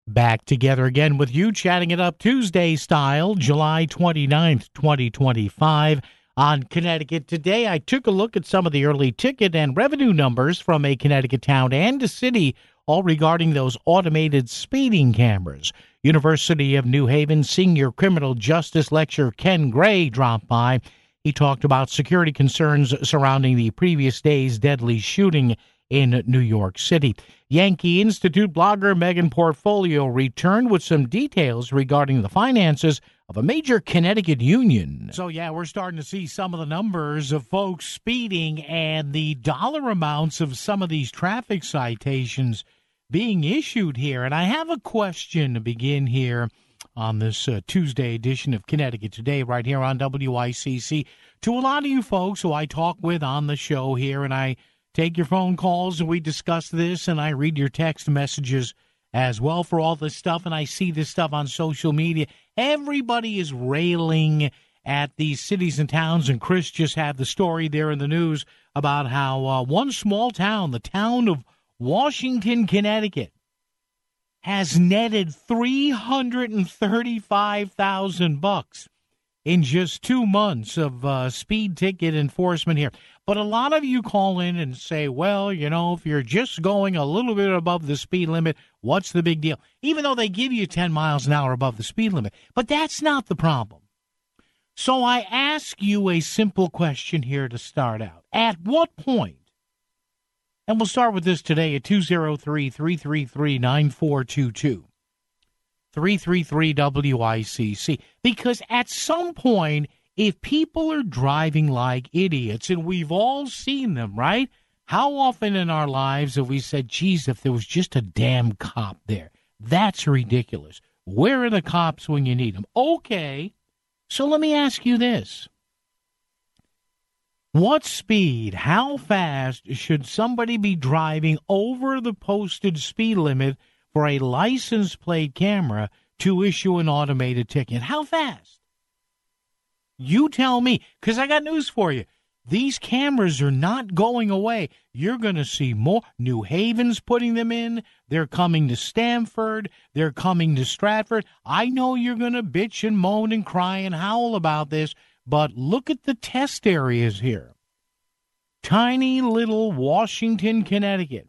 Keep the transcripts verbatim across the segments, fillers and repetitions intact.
Back together again with you, chatting it up Tuesday style, July twenty-ninth, twenty twenty-five. On Connecticut Today, I took a look at some of the early ticket and revenue numbers from a Connecticut town and a city, all regarding those automated speeding cameras. University of New Haven senior criminal justice lecturer Ken Gray dropped by. He talked about security concerns surrounding the previous day's deadly shooting in New York City. Yankee Institute blogger Megan Portfolio returned with some details regarding the finances of a major Connecticut union. So, yeah, we're starting to see some of the numbers of folks speeding and the dollar amounts of some of these traffic citations being issued here. And I have a question to begin here on this uh, Tuesday edition of Connecticut Today right here on W I C C. To a lot of you folks who I talk with on the show here, and I take your phone calls, and we discuss this, and I read your text messages as well for all this stuff, and I see this stuff on social media. Everybody is railing at these cities and towns, and Chris just had the story there in the news about how uh, one small town, the town of Washington, Connecticut, has netted three hundred thirty-five thousand bucks in just two months of uh, speed ticket enforcement here. But a lot of you call in and say, well, you know, if you're just going a little bit above the speed limit, what's the big deal? Even though they give you ten miles an hour above the speed limit. But that's not the problem. So I ask you a simple question here to start out. At what point, and we'll start with this today at two oh three, three three three, nine four two two. three three three W I C C. Because at some point, if people are driving like idiots, and we've all seen them, right? How often in our lives have we said, geez, if there was just a damn cop there? That's ridiculous. Where are the cops when you need them? Okay, so let me ask you this. What speed, how fast should somebody be driving over the posted speed limit for a license plate camera to issue an automated ticket? How fast? You tell me, because I got news for you. These cameras are not going away. You're going to see more. New Haven's putting them in. They're coming to Stamford. They're coming to Stratford. I know you're going to bitch and moan and cry and howl about this, but look at the test areas here. Tiny little Washington, Connecticut,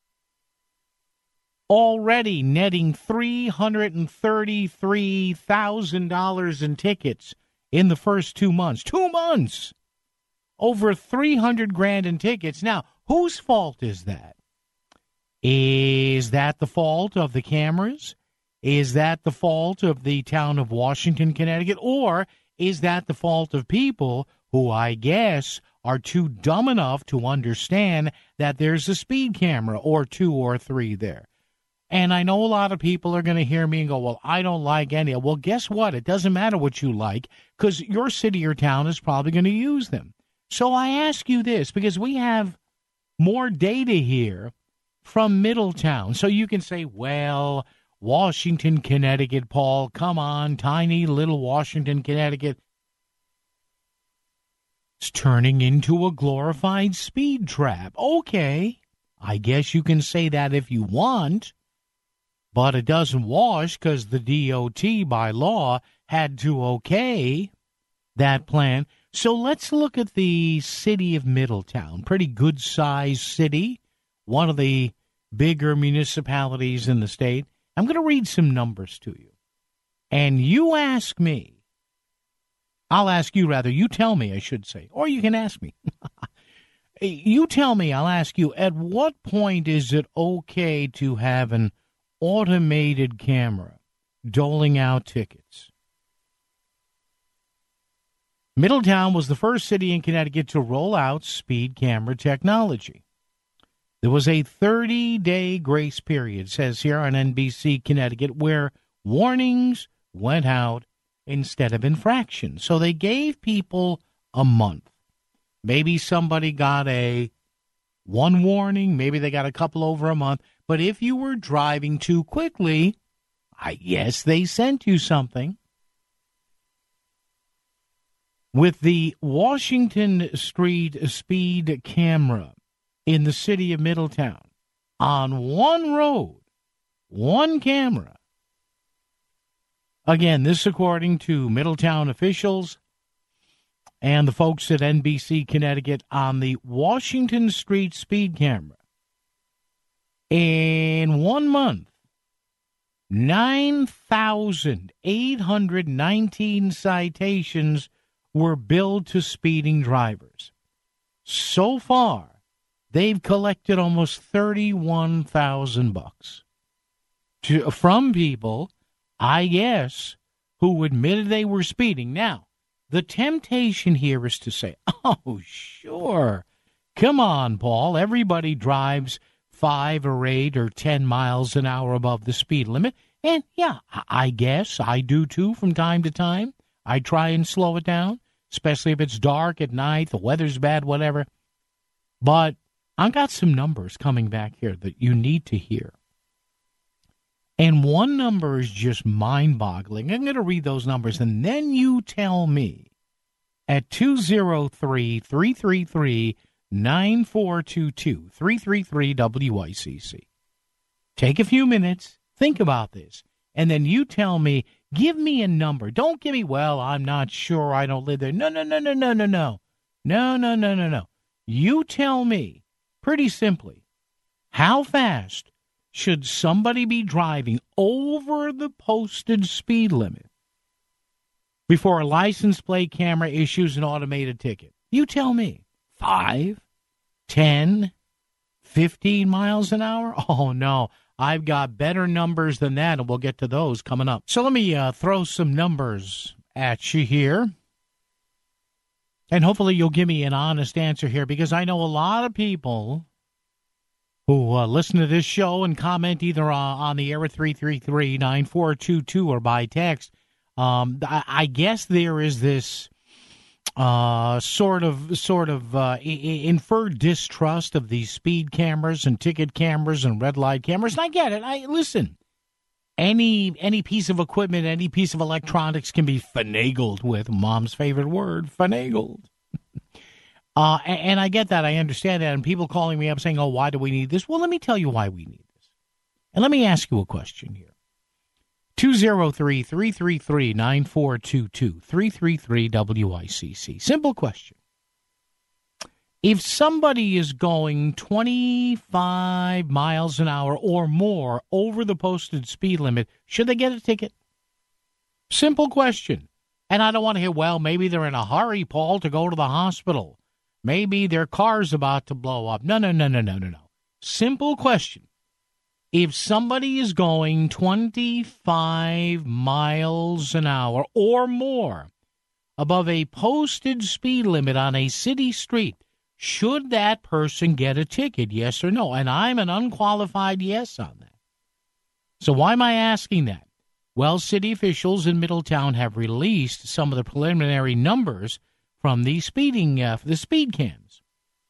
already netting three hundred thirty-three thousand dollars in tickets in the first two months. Two months! Over three hundred grand in tickets. Now, whose fault is that? Is that the fault of the cameras? Is that the fault of the town of Washington, Connecticut? Or is that the fault of people who, I guess, are too dumb enough to understand that there's a speed camera or two or three there? And I know a lot of people are going to hear me and go, well, I don't like any. Well, guess what? It doesn't matter what you like, because your city or town is probably going to use them. So I ask you this, because we have more data here from Middletown. So you can say, well, Washington, Connecticut, Paul, come on, tiny little Washington, Connecticut. It's turning into a glorified speed trap. Okay, I guess you can say that if you want. But it doesn't wash, because the D O T by law had to okay that plan. So let's look at the city of Middletown. Pretty good-sized city, one of the bigger municipalities in the state. I'm going to read some numbers to you. And you ask me. I'll ask you, rather. You tell me, I should say. Or you can ask me. You tell me, I'll ask you, at what point is it okay to have an automated camera doling out tickets? Middletown was the first city in Connecticut to roll out speed camera technology. There was a thirty-day grace period, says here on N B C Connecticut, where warnings went out instead of infractions. So they gave people a month. Maybe somebody got a one warning, maybe they got a couple over a month. But if you were driving too quickly, I guess they sent you something. With the Washington Street speed camera in the city of Middletown, on one road, one camera, Again, this according to Middletown officials and the folks at N B C Connecticut on the Washington Street speed camera. In one month, nine thousand eight hundred nineteen citations were billed to speeding drivers. So far, they've collected almost thirty-one thousand bucks to, from people, I guess, who admitted they were speeding. Now, the temptation here is to say, oh, sure, come on, Paul, everybody drives five or eight or ten miles an hour above the speed limit. And, yeah, I guess I do, too, from time to time. I try and slow it down, especially if it's dark at night, the weather's bad, whatever. But I've got some numbers coming back here that you need to hear. And one number is just mind-boggling. I'm going to read those numbers, and then you tell me at two oh three, three three three, nine four two two, three three three W I C C. Take a few minutes, think about this, and then you tell me, give me a number. Don't give me, well, I'm not sure, I don't live there. No, no, no, no, no, no, no. No, no, no, no, no. You tell me, pretty simply, how fast should somebody be driving over the posted speed limit before a license plate camera issues an automated ticket? You tell me. Five, ten, fifteen miles an hour? Oh, no. I've got better numbers than that, and we'll get to those coming up. So let me uh, throw some numbers at you here. And hopefully you'll give me an honest answer here, because I know a lot of people who uh, listen to this show and comment either uh, on the air at three three three, nine four two two or by text. Um, I, I guess there is this uh, sort of sort of uh, I- inferred distrust of these speed cameras and ticket cameras and red light cameras. And I get it. I listen. Any any piece of equipment, any piece of electronics can be finagled with. Mom's favorite word, finagled. Uh, and, and I get that. I understand that. And people calling me up saying, oh, why do we need this? Well, let me tell you why we need this. And let me ask you a question here. two oh three, three three three, nine four two two, three three three W I C C. Simple question. If somebody is going twenty-five miles an hour or more over the posted speed limit, should they get a ticket? Simple question. And I don't want to hear, well, maybe they're in a hurry, Paul, to go to the hospital. Maybe their car's about to blow up. No, no, no, no, no, no, no. Simple question. If somebody is going twenty-five miles an hour or more above a posted speed limit on a city street, should that person get a ticket, yes or no? And I'm an unqualified yes on that. So why am I asking that? Well, city officials in Middletown have released some of the preliminary numbers from the speeding, uh, the speed cams.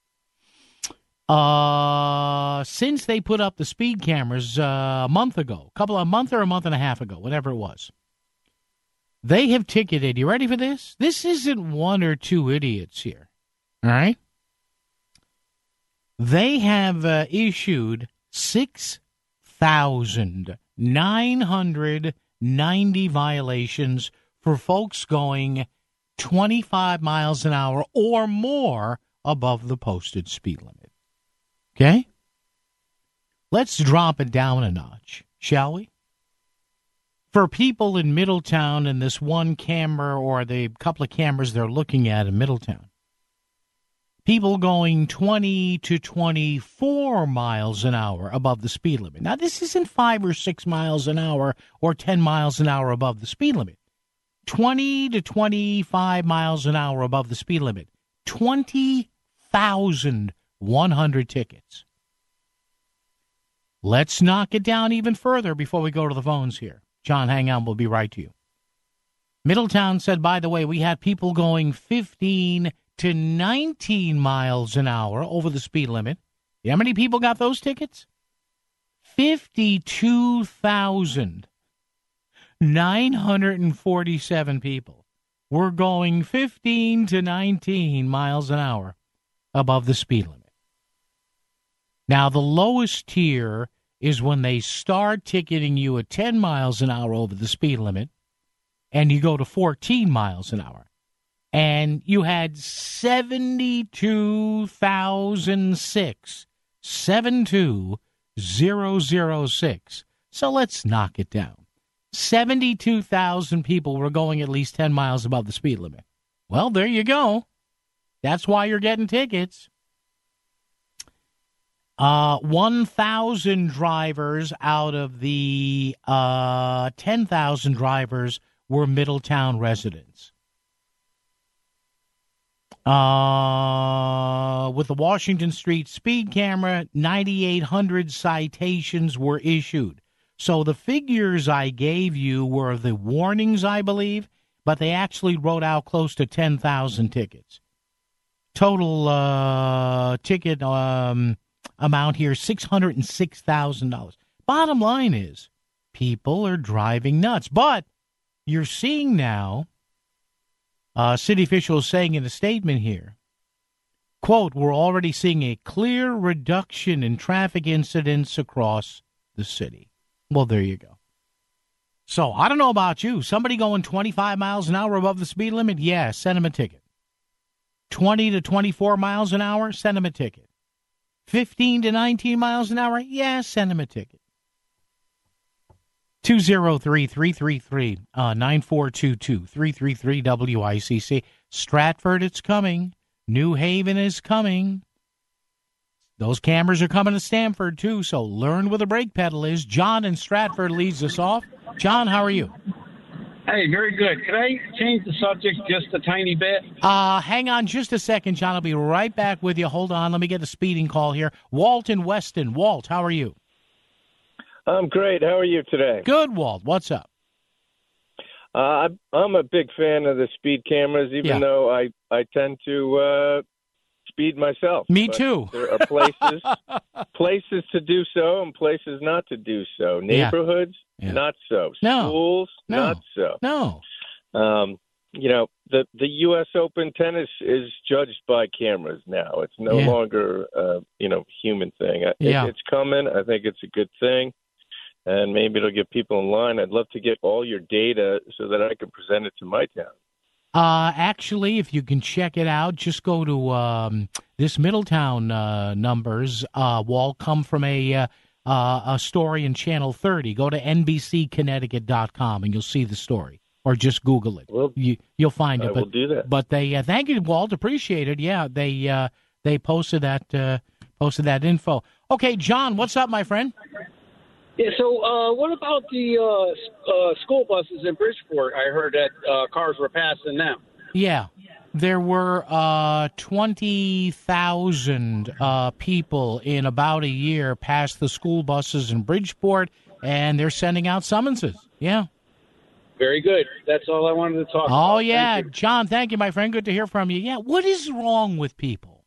Uh, since they put up the speed cameras uh, a month ago, a couple of a month or a month and a half ago, whatever it was, they have ticketed. You ready for this? This isn't one or two idiots here. All right. They have uh, issued six thousand nine hundred ninety violations for folks going twenty-five miles an hour or more above the posted speed limit. Okay? Let's drop it down a notch, shall we? For people in Middletown and this one camera or the couple of cameras they're looking at in Middletown, people going twenty to twenty-four miles an hour above the speed limit. Now, this isn't five or six miles an hour or ten miles an hour above the speed limit. twenty to twenty-five miles an hour above the speed limit. twenty thousand one hundred tickets. Let's knock it down even further before we go to the phones here. John, hang on. We'll be right to you. Middletown said, by the way, we had people going fifteen to nineteen miles an hour over the speed limit. You know how many people got those tickets? fifty-two thousand nine hundred forty-seven people were going fifteen to nineteen miles an hour above the speed limit. Now, the lowest tier is when they start ticketing you at ten miles an hour over the speed limit, and you go to fourteen miles an hour. And you had seventy-two thousand six, seventy-two thousand six. So let's knock it down. seventy-two thousand people were going at least ten miles above the speed limit. Well, there you go. That's why you're getting tickets. Uh, one thousand drivers out of the uh, ten thousand drivers were Middletown residents. Uh, with the Washington Street speed camera, ninety-eight hundred citations were issued. So the figures I gave you were the warnings, I believe, but they actually wrote out close to ten thousand tickets. Total uh, ticket um, amount here, six hundred six thousand dollars. Bottom line is, people are driving nuts. But you're seeing now, uh, city officials saying in a statement here, quote, we're already seeing a clear reduction in traffic incidents across the city. Well, there you go. So I don't know about you. Somebody going twenty-five miles an hour above the speed limit? Yeah, send them a ticket. twenty to twenty-four miles an hour? Send them a ticket. fifteen to nineteen miles an hour? Yeah, send them a ticket. two oh three, three three three, nine four two two, three three three W I C C. Stratford, it's coming. New Haven is coming. Those cameras are coming to Stamford, too, so learn where the brake pedal is. John in Stratford leads us off. John, how are you? Hey, very good. Can I change the subject just a tiny bit? Uh, hang on just a second, John. I'll be right back with you. Hold on. Let me get a speeding call here. Walt in Weston. Walt, how are you? I'm great. How are you today? Good, Walt. What's up? Uh, I'm a big fan of the speed cameras, even yeah. though I, I tend to uh, speed myself. Me but too. There are places places to do so and places not to do so. Neighborhoods, yeah. Yeah. not so. No. Schools, no. not so. No. Um, you know, the, the U S Open tennis is judged by cameras now. It's no yeah. longer, uh, you know, human thing. It, yeah. It's coming. I think it's a good thing. And maybe it'll get people in line. I'd love to get all your data so that I can present it to my town. Uh, actually, if you can check it out, just go to um, this Middletown uh, numbers. Uh, will come from a uh, uh, a story in Channel thirty. Go to N B C Connecticut dot com and you'll see the story, or just Google it. Well, you, you'll find it. I but, will do that. But they uh, thank you, Walt. Appreciate it. Yeah, they uh, they posted that uh, posted that info. Okay, John, what's up, my friend? Yeah, so uh, what about the uh, uh, school buses in Bridgeport? I heard that uh, cars were passing them. Yeah, there were uh, twenty thousand uh, people in about a year past the school buses in Bridgeport, and they're sending out summonses. Yeah. Very good. That's all I wanted to talk oh, about. Oh, yeah. Thank John, thank you, my friend. Good to hear from you. Yeah, what is wrong with people?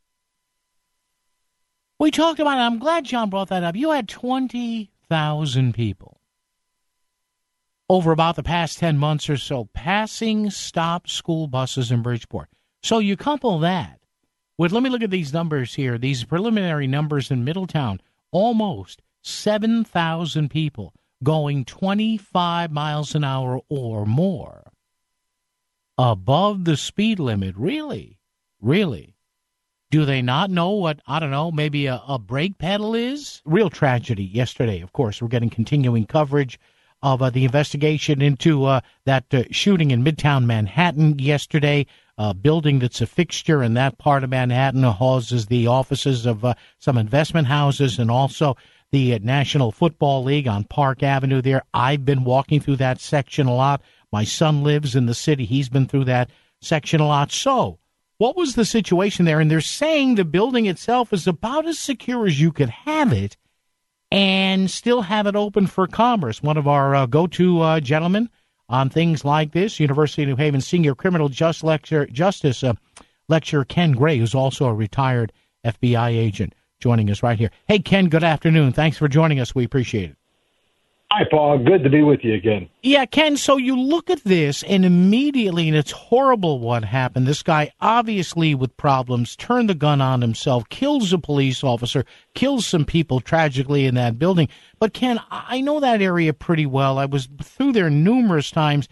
We talked about it. I'm glad John brought that up. You had twenty thousand people over about the past ten months or so passing stop school buses in Bridgeport. So you couple that with, let me look at these numbers here, these preliminary numbers in Middletown, almost seven thousand people going twenty-five miles an hour or more above the speed limit. Really? Really? Do they not know what, I don't know, maybe a, a brake pedal is? Real tragedy yesterday, of course. We're getting continuing coverage of uh, the investigation into uh, that uh, shooting in Midtown Manhattan yesterday, a building that's a fixture in that part of Manhattan, houses the offices of uh, some investment houses and also the uh, National Football League on Park Avenue there. I've been walking through that section a lot. My son lives in the city. He's been through that section a lot. So, what was the situation there? And they're saying the building itself is about as secure as you could have it and still have it open for commerce. One of our uh, go-to uh, gentlemen on things like this, University of New Haven Senior Criminal Just lecture, Justice uh, Lecturer Ken Gray, who's also a retired F B I agent, joining us right here. Hey, Ken, good afternoon. Thanks for joining us. We appreciate it. Hi, Paul. Good to be with you again. Yeah, Ken, so you look at this, and immediately, and it's horrible what happened. This guy, obviously with problems, turned the gun on himself, kills a police officer, kills some people tragically in that building. But, Ken, I know that area pretty well. I was through there numerous times,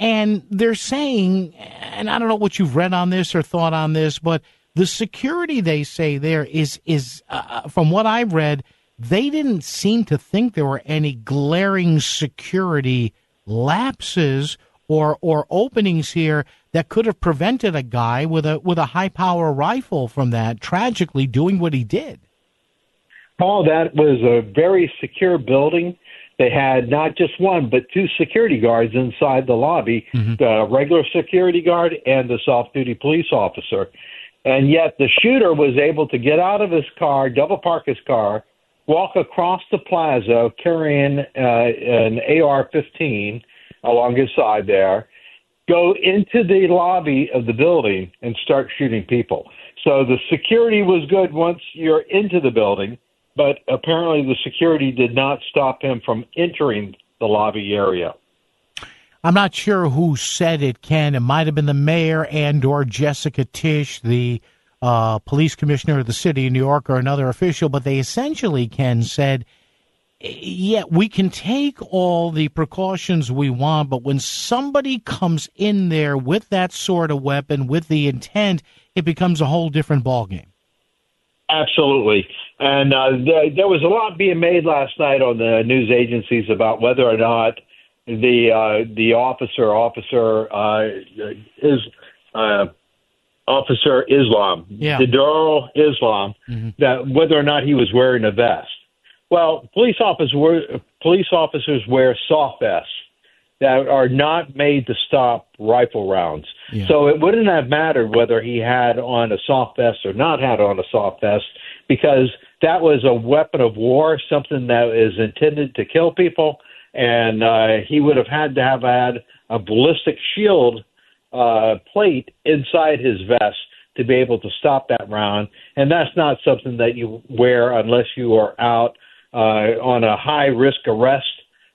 And they're saying, and I don't know what you've read on this or thought on this, but the security they say there is, is uh, from what I've read, they didn't seem to think there were any glaring security lapses or or openings here that could have prevented a guy with a with a high power rifle from that tragically doing what he did. Paul, that was a very secure building. They had not just one, but two security guards inside the lobby, mm-hmm. the regular security guard and the off-duty police officer. And yet the shooter was able to get out of his car, double park his car, walk across the plaza carrying uh, an A R fifteen along his side there, go into the lobby of the building and start shooting people. So the security was good once you're into the building, but apparently the security did not stop him from entering the lobby area. I'm not sure who said it, Ken. It might have been the mayor and or Jessica Tisch, the uh, police commissioner of the city of New York, or another official, but they essentially, Ken, said, yeah, we can take all the precautions we want, but when somebody comes in there with that sort of weapon, with the intent, it becomes a whole different ballgame. Absolutely. And uh, th- there was a lot being made last night on the news agencies about whether or not the uh, the officer, officer uh, is uh, Officer Islam, yeah. Darul Islam, mm-hmm. that whether or not he was wearing a vest. Well, police officers wear, police officers wear soft vests that are not made to stop rifle rounds. Yeah. So it wouldn't have mattered whether he had on a soft vest or not had on a soft vest, because that was a weapon of war, something that is intended to kill people, and uh, he would have had to have had a ballistic shield uh, plate inside his vest to be able to stop that round, and that's not something that you wear unless you are out Uh, on a high-risk arrest.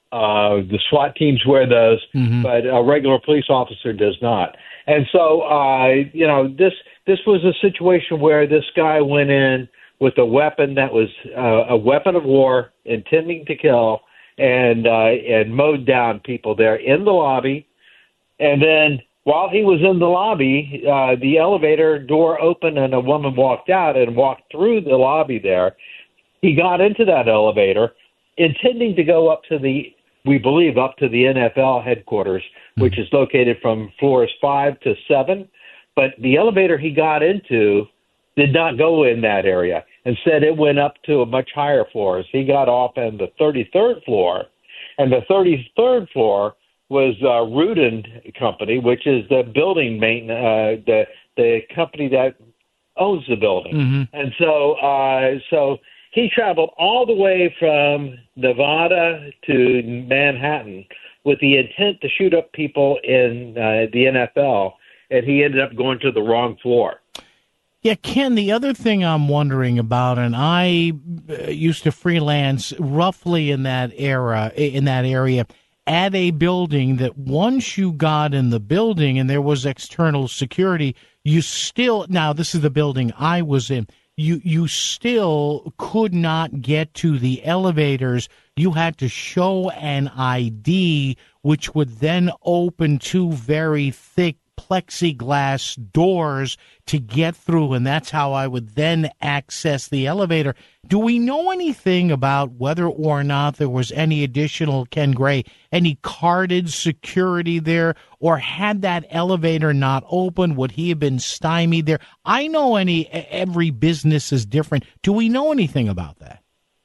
Uh, the SWAT teams wear those, mm-hmm. but a regular police officer does not. And so, uh, you know, this this was a situation where this guy went in with a weapon that was uh, a weapon of war, intending to kill, and uh, and mowed down people there in the lobby. And then while he was in the lobby, uh, the elevator door opened and a woman walked out and walked through the lobby there. He got into that elevator, intending to go up to the, we believe, up to the N F L headquarters, which is located from floors five to seven. But the elevator he got into did not go in that area. Instead, it went up to a much higher floor. So he got off on the thirty-third floor, and the thirty-third floor was uh, Rudin Company, which is the building maintenance, uh, the the company that owns the building. Mm-hmm. And so, uh, so. He traveled all the way from Nevada to Manhattan with the intent to shoot up people in uh, the N F L, and he ended up going to the wrong floor. Yeah, Ken, the other thing I'm wondering about, and I used to freelance roughly in that era, in that area, at a building that once you got in the building and there was external security, you still, now this is the building I was in, You you still could not get to the elevators. You had to show an I D, which would then open two very thick plexiglass doors to get through, and that's how I would then access the elevator. Do we know anything about whether or not there was any additional, Ken Gray, any carded security there, or had that elevator not opened, would he have been stymied there? I know any every business is different. Do we know anything about that?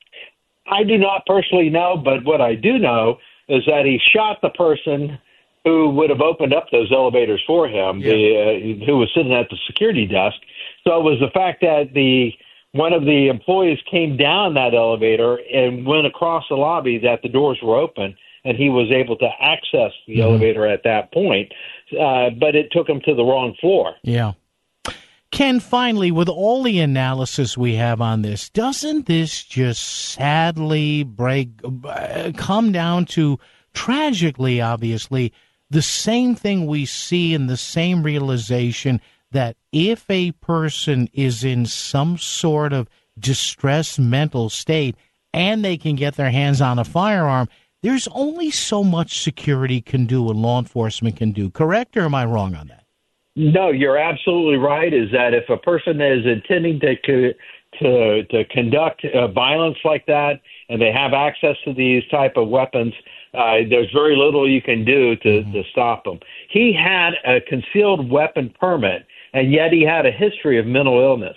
I do not personally know, but what I do know is that he shot the person who would have opened up those elevators for him, yeah. the, uh, who was sitting at the security desk. So it was the fact that the one of the employees came down that elevator and went across the lobby that the doors were open, and he was able to access the mm-hmm. elevator at that point. Uh, but it took him to the wrong floor. Yeah. Ken, finally, with all the analysis we have on this, doesn't this just sadly break, uh, come down to, tragically, obviously, the same thing we see in the same realization that if a person is in some sort of distressed mental state and they can get their hands on a firearm, there's only so much security can do and law enforcement can do, correct? Or am I wrong on that? No, you're absolutely right. Is that if a person is intending to co- to to conduct uh, violence like that, and they have access to these type of weapons, uh, there's very little you can do to, mm-hmm. to stop them. He had a concealed weapon permit, and yet he had a history of mental illness.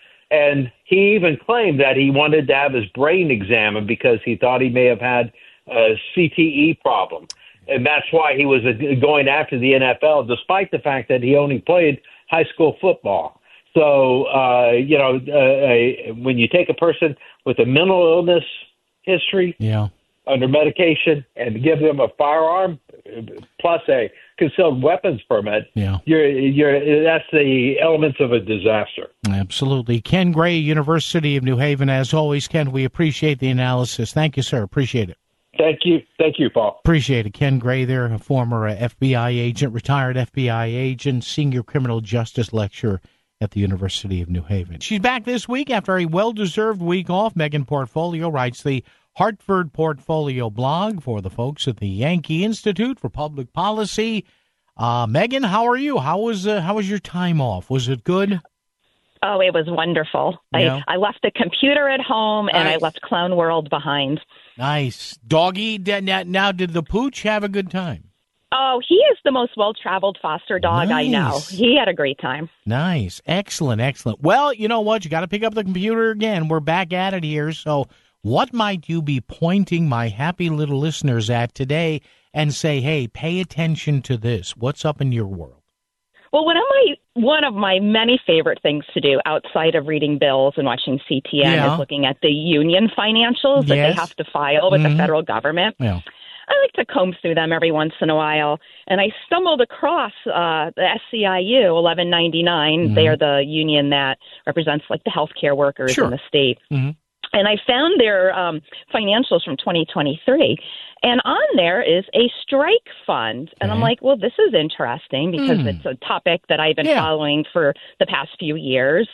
And he even claimed that he wanted to have his brain examined because he thought he may have had a C T E problem. And that's why he was going after the N F L, despite the fact that he only played high school football. So, uh, you know, uh, when you take a person with a mental illness history, yeah. under medication, and give them a firearm plus a concealed weapons permit, yeah. you're, you're, that's the elements of a disaster. Absolutely. Ken Gray, University of New Haven. As always, Ken, we appreciate the analysis. Thank you, sir. Appreciate it. Thank you. Thank you, Paul. Appreciate it. Ken Gray there, a former uh, F B I agent, retired F B I agent, senior criminal justice lecturer at the University of New Haven. She's back this week after a well-deserved week off. Megan Portfolio writes the Hartford Portfolio blog for the folks at the Yankee Institute for Public Policy. Uh, Megan, how are you? How was uh, how was your time off? Was it good? Oh, it was wonderful. Yeah. I, I left the computer at home, and nice. I left Clown World behind. Nice. Doggy, now did the pooch have a good time? Oh, he is the most well-traveled foster dog nice. I know. He had a great time. Nice. Excellent, excellent. Well, you know what? You got to pick up the computer again. We're back at it here. So what might you be pointing my happy little listeners at today and say, hey, pay attention to this? What's up in your world? Well, one of my one of my many favorite things to do outside of reading bills and watching C T N yeah. is looking at the union financials that yes. they have to file with mm-hmm. the federal government. Yeah. I like to comb through them every once in a while, and I stumbled across uh, the S C I U eleven ninety-nine. Mm-hmm. They are the union that represents like the healthcare workers sure. in the state. Mm-hmm. And I found their um, financials from twenty twenty-three. And on there is a strike fund. And okay. I'm like, well, this is interesting because mm. it's a topic that I've been yeah. following for the past few years.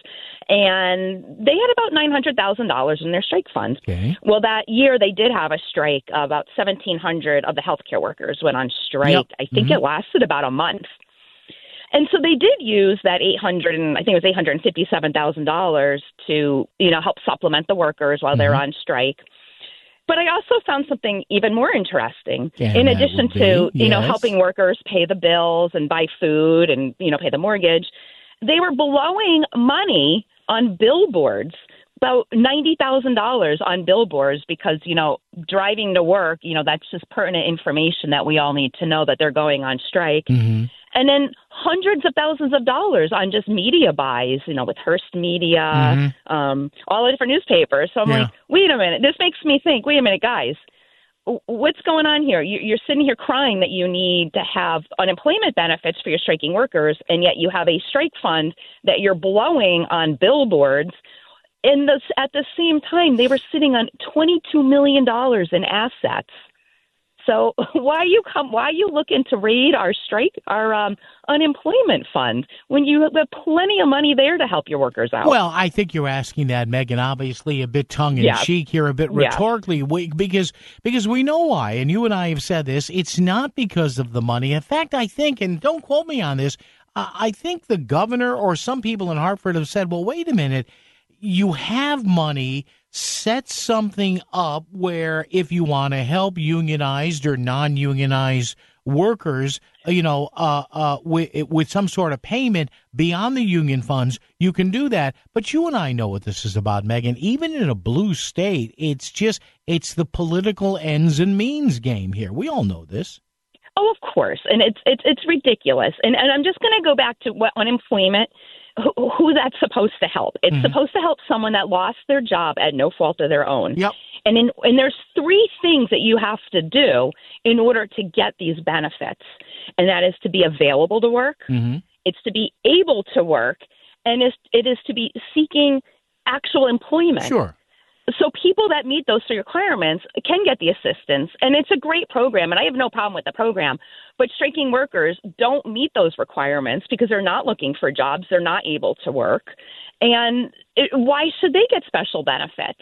And they had about nine hundred thousand dollars in their strike fund. Okay. Well, that year they did have a strike. About seventeen hundred of the healthcare workers went on strike. Yep. I think mm-hmm. it lasted about a month. And so they did use that eight hundred and I think it was eight hundred and fifty-seven thousand dollars to, you know, help supplement the workers while mm-hmm. they're on strike. But I also found something even more interesting. And in addition be, to, you yes. know, helping workers pay the bills and buy food and, you know, pay the mortgage, they were blowing money on billboards, about ninety thousand dollars on billboards because, you know, driving to work, you know, that's just pertinent information that we all need to know that they're going on strike. Mm-hmm. And then hundreds of thousands of dollars on just media buys, you know, with Hearst Media, mm-hmm. um, all the different newspapers. So I'm yeah. like, wait a minute. This makes me think, wait a minute, guys, what's going on here? You're sitting here crying that you need to have unemployment benefits for your striking workers, and yet you have a strike fund that you're blowing on billboards. In the, at the same time, they were sitting on twenty-two million dollars in assets. So why you come? Why you looking to raid our strike, our um, unemployment fund when you have plenty of money there to help your workers out? Well, I think you're asking that, Megan, obviously a bit tongue in cheek yeah. here, a bit rhetorically, yeah. we, because because we know why, and you and I have said this. It's not because of the money. In fact, I think, and don't quote me on this, uh, I think the governor or some people in Hartford have said, well, wait a minute. You have money, set something up where if you want to help unionized or non-unionized workers, you know, uh, uh, with, with some sort of payment beyond the union funds, you can do that. But you and I know what this is about, Megan. Even in a blue state, it's just, it's the political ends and means game here. We all know this. Oh, of course. And it's, it's, it's ridiculous. And, and I'm just going to go back to what unemployment Who, who that's supposed to help. It's mm-hmm. supposed to help someone that lost their job at no fault of their own. Yep. And in, and there's three things that you have to do in order to get these benefits. And that is to be available to work. Mm-hmm. It's to be able to work. And it's, it is to be seeking actual employment. Sure. So people that meet those three requirements can get the assistance, and it's a great program, and I have no problem with the program. But striking workers don't meet those requirements because they're not looking for jobs. They're not able to work. And it, why should they get special benefits?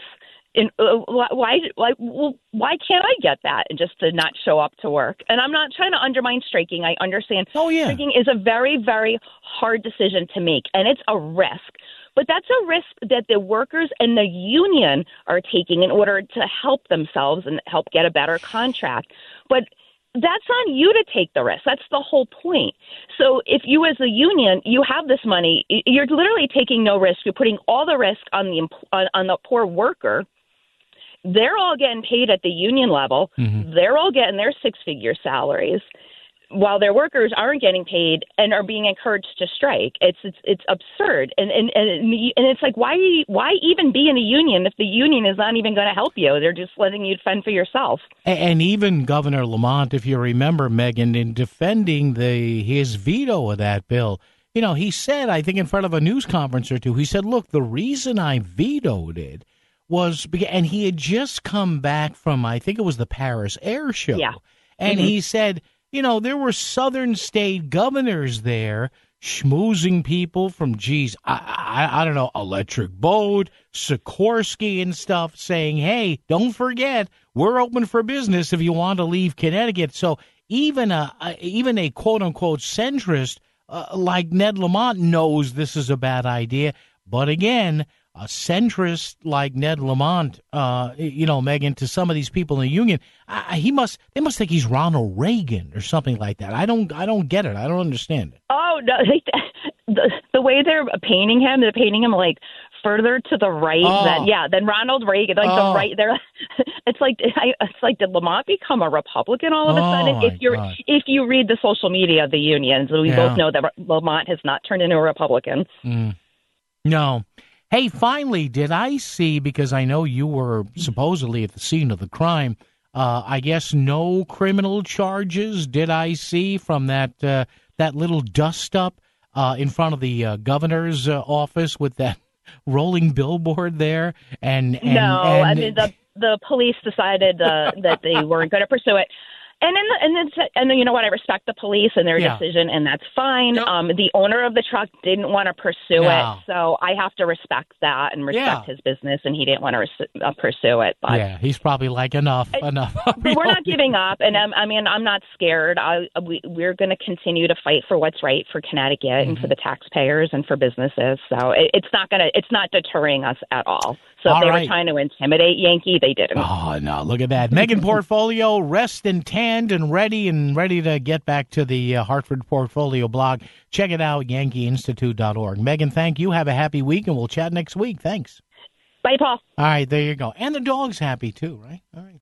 In, uh, why, why, well, why can't I get that and just to not show up to work? And I'm not trying to undermine striking. I understand oh, yeah. striking is a very, very hard decision to make, and it's a risk. But that's a risk that the workers and the union are taking in order to help themselves and help get a better contract. But that's on you to take the risk. That's the whole point. So if you as a union, you have this money, you're literally taking no risk. You're putting all the risk on the on, on the poor worker. They're all getting paid at the union level. Mm-hmm. They're all getting their six-figure salaries, while their workers aren't getting paid and are being encouraged to strike. It's it's it's absurd, and and and, and it's like why why even be in a union if the union is not even going to help you? They're just letting you fend for yourself. And, and even Governor Lamont, if you remember, Megan, in defending the his veto of that bill, you know, he said, I think in front of a news conference or two, he said, "Look, the reason I vetoed it was," and he had just come back from, I think it was the Paris Air Show, yeah, and mm-hmm. he said, you know, there were southern state governors there schmoozing people from, geez, I, I, I don't know, Electric Boat, Sikorsky and stuff, saying, hey, don't forget, we're open for business if you want to leave Connecticut. So even a, a even a quote-unquote centrist uh, like Ned Lamont knows this is a bad idea. But again, a centrist like Ned Lamont, uh, you know, Megan, to some of these people in the union, I, he must they must think he's Ronald Reagan or something like that. I don't I don't get it. I don't understand it. Oh no, the, the way they're painting him, they're painting him like further to the right oh. than yeah than Ronald Reagan. Like oh. the right, they're it's like it's like did Lamont become a Republican all of a oh, sudden? If you're God. if you read the social media of the unions, we yeah. both know that Lamont has not turned into a Republican. Mm. No. Hey, finally, did I see, because I know you were supposedly at the scene of the crime, uh, I guess no criminal charges did I see from that uh, that little dust-up uh, in front of the uh, governor's uh, office with that rolling billboard there? And, and No, and, I mean, the, the police decided uh, that they weren't going to pursue it. And then, and then, and then, you know what? I respect the police and their yeah. decision, and that's fine. Yep. Um, the owner of the truck didn't want to pursue no. it, so I have to respect that and respect yeah. his business, and he didn't want to res- uh, pursue it. But yeah, he's probably like enough, I, enough. We're not giving up, and um, I mean, I'm not scared. I, we, we're going to continue to fight for what's right for Connecticut mm-hmm. and for the taxpayers and for businesses. So it, it's not going to, it's not deterring us at all. So if all they right. were trying to intimidate Yankee, they didn't. Oh, no, look at that. Megan Portfolio, rest and tanned and ready and ready to get back to the uh, Hartford Portfolio blog. Check it out, yankee institute dot org. Megan, thank you. Have a happy week, and we'll chat next week. Thanks. Bye, Paul. All right, there you go. And the dog's happy, too, right? All right.